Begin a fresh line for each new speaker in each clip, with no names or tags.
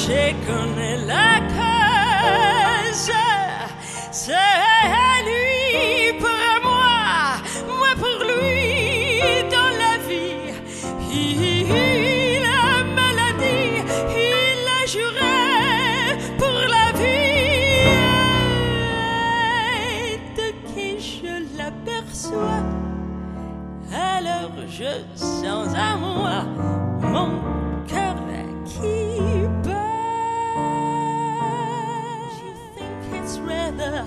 je connais la cause. C'est lui pour moi, moi pour lui dans la vie. Il a maladie, il a juré pour la vie. Et de qui je l'aperçois, alors je sens à moi mon cœur qui bat. You think it's rather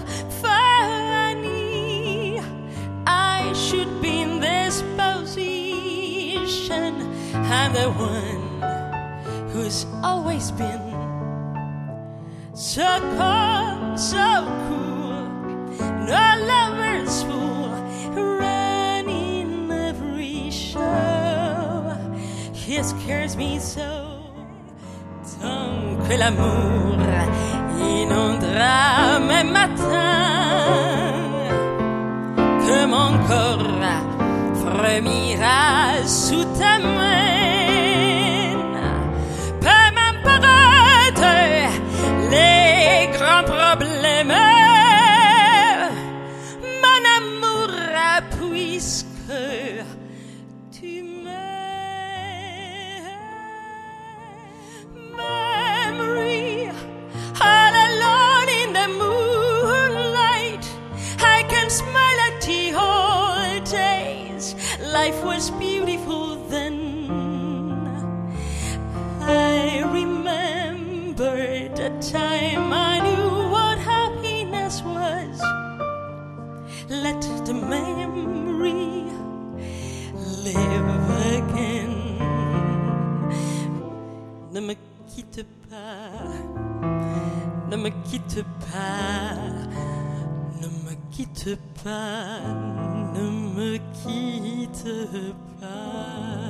funny I should be in this position. I'm the one who's always been so calm, so cool, no lover's fool, running every show. He scares me so, tant que l'amour inondera mes matins, que mon corps frémira sous ta main. Peu m'importe les grands problèmes, mon amour, puisque tu m'aimes. Memory, all alone in the moonlight, I can smile at the old days. Life was beautiful then. I remember the time I knew what happiness was. Let the memory live again. Ne me quitte pas, ne me quitte pas, ne me quitte pas, ne me quitte pas.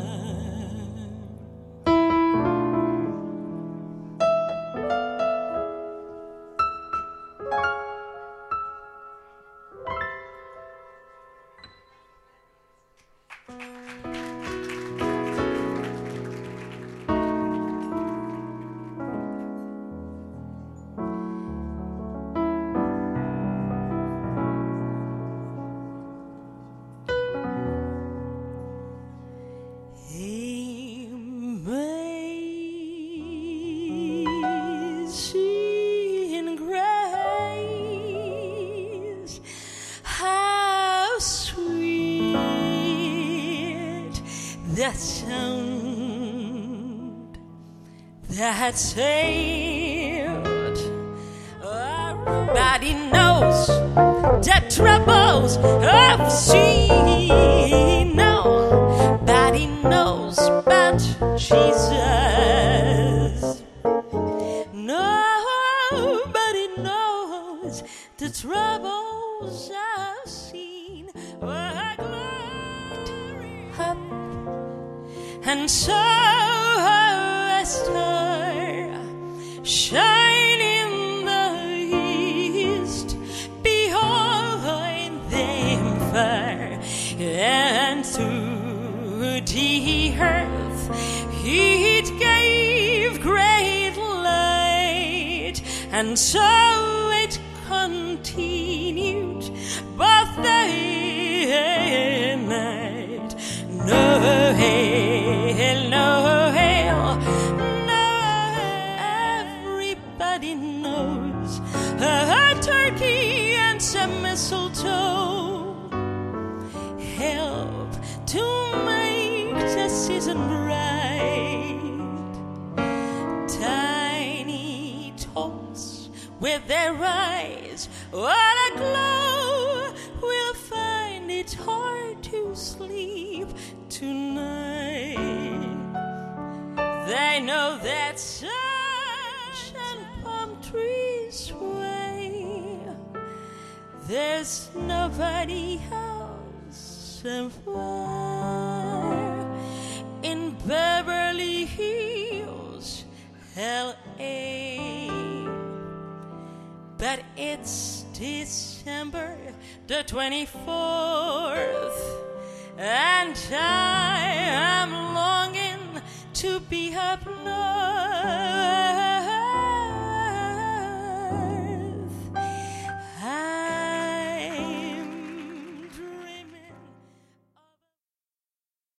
Amazing grace, how sweet that sound that saved. Everybody knows the troubles of sin. Nobody knows but Jesus. Nobody knows the troubles I've seen. Oh, glory up, and so a star shine in the east behind them far, and through the earth it gave great light, and so it continued both day and night. No hail, no hail, no. Everybody knows a turkey and some mistletoe help to make the season bright. Tiny tots with their eyes what a glow will find it hard to sleep tonight. They know that such and palm trees sway. There's nobody else somewhere in Beverly Hills, L.A. But it's December the 24th, and I am longing to be up north.